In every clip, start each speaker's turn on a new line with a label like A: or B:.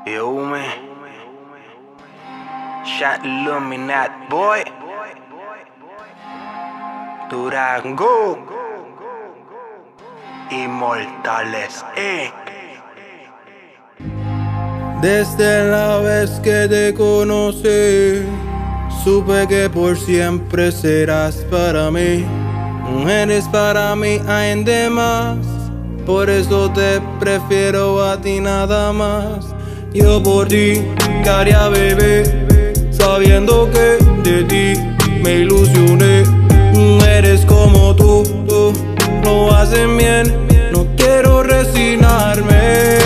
A: Yume Shot Illuminat Boy Durango Inmortales
B: Desde la vez que te conocí, supe que por siempre serás para mí. Mujeres para mí hay de más, por eso te prefiero a ti nada más. Yo por ti quería bebé, sabiendo que de ti me ilusioné. Mujeres como tú lo hacen bien, no quiero resignarme.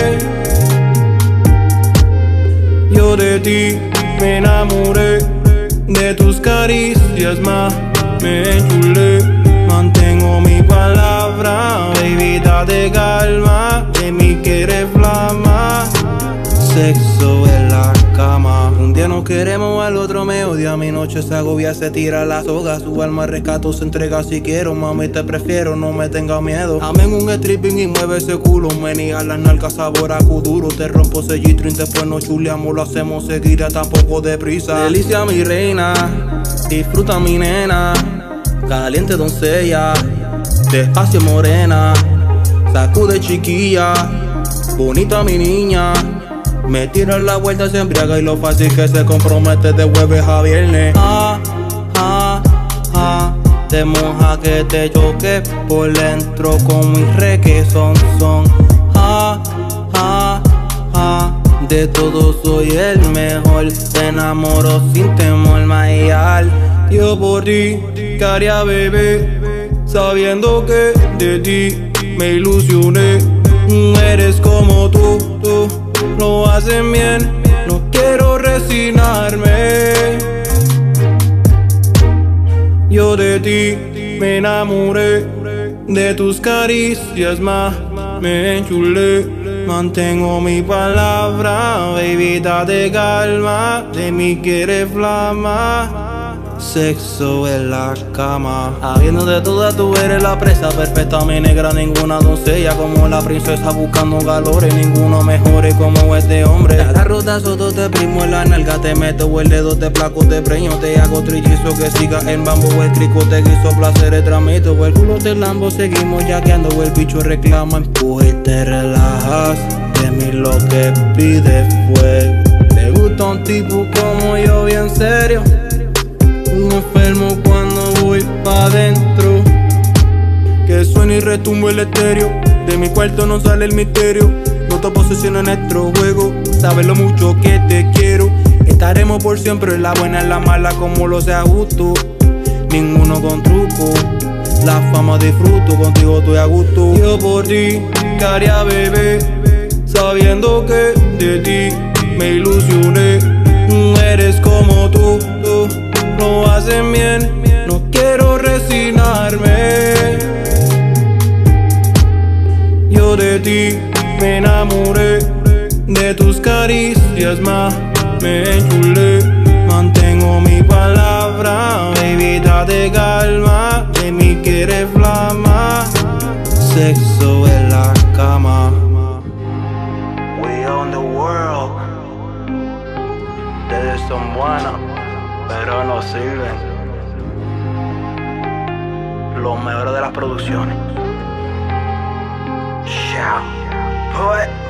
B: Yo de ti me enamoré, de tus caricias más me enchulé. Mantengo mi palabra, baby, date calma, de mí quiere flama. Sexo en la cama. Un día nos queremos, al otro me odia. Mi noche se agobia, se tira la soga. Su alma al rescato se entrega si quiero. Mami, te prefiero, no me tengas miedo. Amen un stripping y mueve ese culo. Me niega las nalgas, sabor a kuduro. Te rompo ese G-string, después nos chuleamos. Lo hacemos seguir a tampoco deprisa. Delicia mi reina, disfruta mi nena. Caliente doncella, despacio morena. Sacude chiquilla, bonita mi niña. Me tira la vuelta, se embriaga y lo fácil que se compromete de jueves a viernes. Te moja que te choque por dentro con mi requesón. De todo soy el mejor, te enamoro sin temor mayal. Yo por ti quería bebé, sabiendo que de ti me ilusioné. Mujeres como tú lo hacen bien, no quiero resignarme. Yo de ti me enamoré, de tus caricias más me enchulé. Mantengo mi palabra, baby, date calma, de mí quiere flama. Sexo en la cama. Habiendo de todas tú eres la presa perfecta, mi negra, ninguna doncella como la princesa buscando galores, ninguno mejore como este hombre. Te agarro de azoto, te primo en la nalga, te meto el dedo, te placo, te preño, te hago trillizo que siga en bambo, el crico te quiso placeres tramito, el culo te lambo, seguimos yaqueando, el bicho reclama, empuje y te relajas, de mí lo que pides fue. Te gusta un tipo como yo, bien serio, un enfermo cuando voy pa' dentro, que suena y retumbo el estéreo. De mi cuarto no sale el misterio, no te posesiono en nuestro juego. Sabes lo mucho que te quiero, estaremos por siempre, en la buena en la mala como lo sea justo. Ninguno con truco, la fama disfruto, contigo estoy a gusto. Yo por ti quería bebé, sabiendo que de ti me ilusioné. Mujeres como tú lo hacen bien, no quiero resignarme. Yo de ti me enamoré, de tus caricias más me enchulé. Mantengo mi palabra, baby, date calma, de mí quiere flama. Sexo en la cama.
A: We own the world. Ustedes son buenos, pero no sirven. Lo mejor de las producciones. Chao. Boy.